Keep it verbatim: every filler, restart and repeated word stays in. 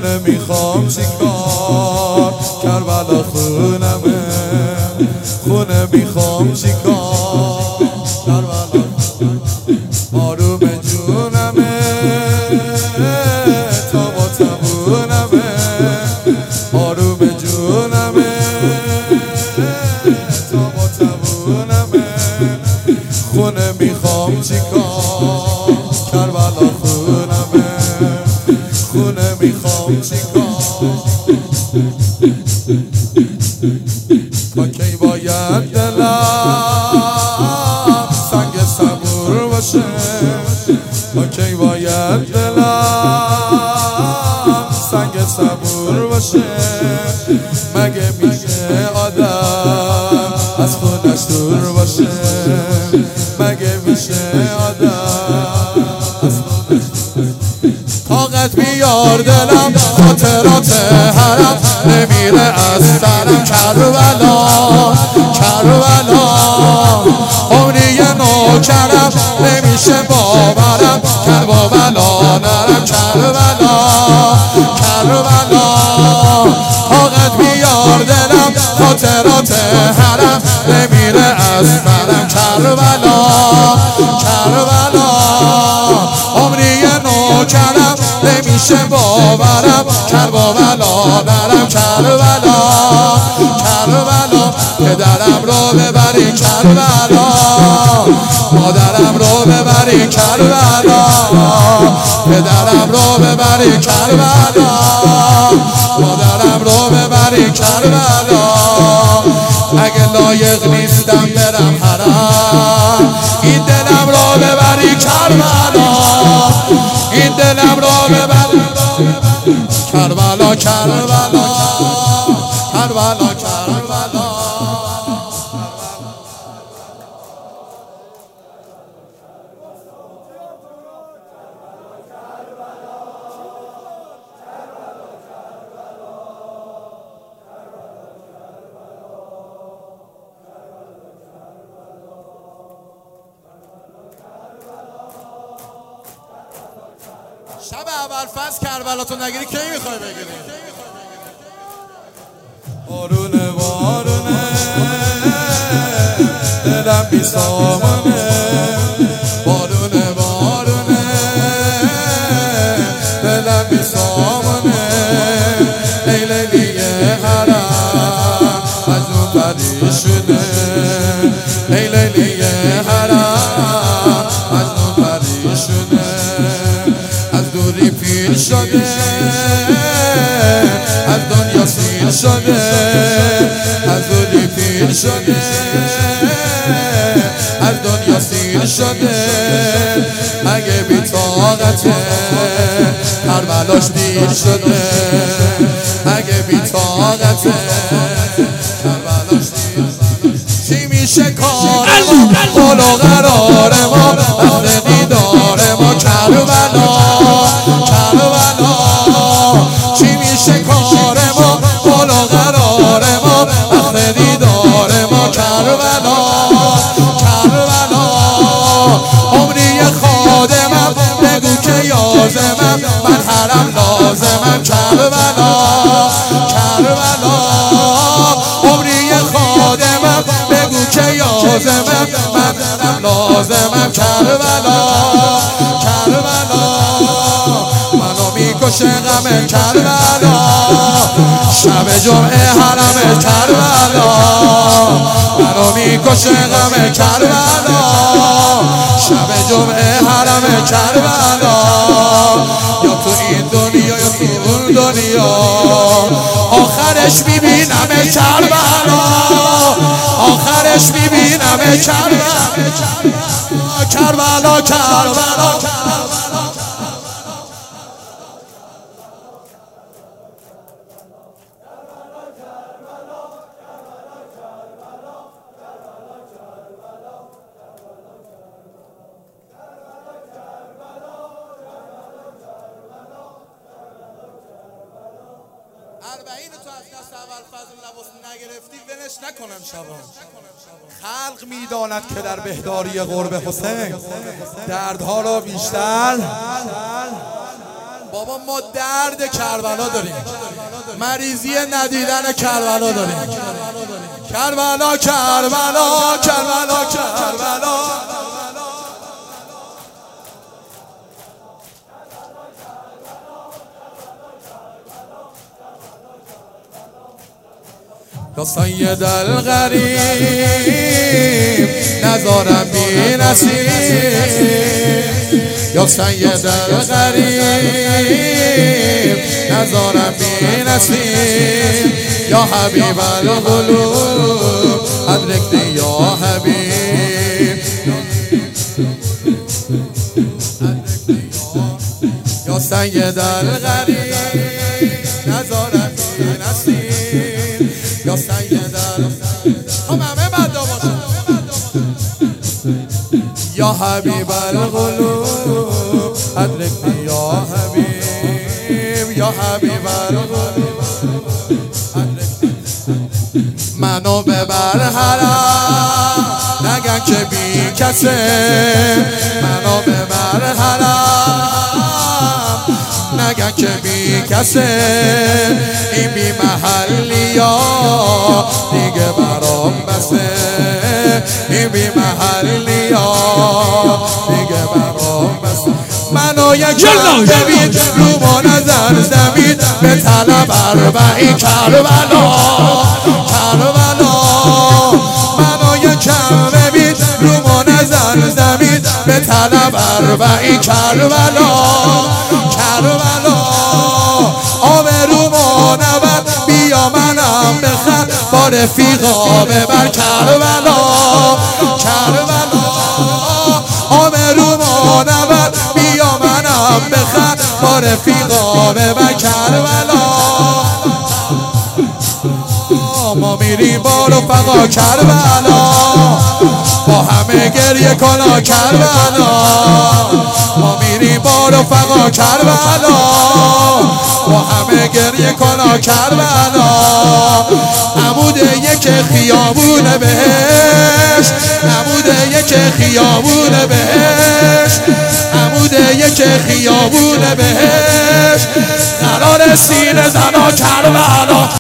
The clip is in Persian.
خونه میخوام چیکار کربلا خونمه خونه میخوام چیکار کربلا آروم جونمه تا با تبونمه آروم جونمه تا با تبونمه خونه میخوام چیکار کربلا خونمه خونه میخوام چیکار تا کی باید دلم سنگ صبور باشه تا کی باید دلم سنگ صبور باشه مگه میشه آدم از خودش دور باشه مگه میشه آدم از خودش طاقت بیار دلم خاطرات حرم نمیره از سرم کربلا کربلا عمری نوکرم نمیشه باورم کربلا نرم کربلا کربلا طاقت بیار دلم خاطرات حرم نمیره از سرم کربلا کربلا عمری نوکرم نمیشه باورم کربلا نرم کربلا کربلا پدرم رو ببری کربلا مادرم رو ببری کربلا پدرم رو ببری کربلا مادرم رو ببری کربلا اگه لایق نیستم برم حرم این دلم رو ببری کربلا این دلم رو ببری کربلا کربلا کربلا کربلا شب اول فصل کربلاتو نگیری کی میخوای بگیری؟ بارونه بارونه دلم بی سامانه بارونه بارونه دلم بی سامانه ای لیلی حرم مجنون پریشونه ای لیلی حرم مجنون پریشونه از دوری پیر شده از دنیا سیر شده از دوری پیر شده از دنیا سیر شده اگه بی طاقته کربلاش دیر شده اگه بی طاقته کربلاش دیر چی میشه کار ما قول و قرار ما وقت دیدار ما کربلا کربلا چی میشه کار ما قول و قرار ما وقت دیدار ما کربلا کربلا عمری خادمم بگو که یازمم من حرم لازمم کربلا کربلا عمری خادمم بگو که یازمم من حرم لازمم کربلا کربلا منو میکشه غم کربلا شب جمعه حرم کربلا منو میکشه غم کربلا شب جمعه حرم کربلا یا تو این دنیا یا تو اون دنیا آخرش میبینم کربلا آخرش میبینم کربلا کربلا کربلا اربعین تو از دست اول فضل لباس نگرفتی ولش نکنم شبان خلق میداند که در بهداری قرب حسین دردها را بیشتر بابا ما درد کربلا داریم، مریضی ندیدن کربلا داریم. کربلا کربلا کربلا کربلا یا سید الغریب نزارم بی نصیب، یا سید الغریب نزارم بی نصیب، یا حبیب القلوب ادرکنی یا حبیب، یا سید الغریب نزارم بی نصیب، یا سید الغریب هم همه بنده باشن، یا حبیب القلوب ادرکنی یا حبیب، یا حبیب القلوب منو ببر حرم نگن که بی کسه، منو ببر حرم نگن که بی کسه، این بی محلی ها دیگه برام بسه، این بی محلی ها دیگه برام بسه. منو یکم ببین رو ما نظر زمین به طلب اربعی کربلا کربلا، منو یکم ببین رو ما نظر زمین به طلب اربعی کربلا کربلا، آبرو ما نبر بیا منم بخر با رفیقا ببر کربلا کربلا، آبرو ما نبر بیا منم بخر با رفیقا ببر کربلا. ما میریم با رفقا کربلا، با همه گریه کنا کربلا، ما میریم با رفقا کربلا، با همه گریه کنا کربلا. عمود یک خیابون بهشت، عمود یک خیابون بهشت، عمود یک خیابون بهشت، قرار سینه زنا کربلا.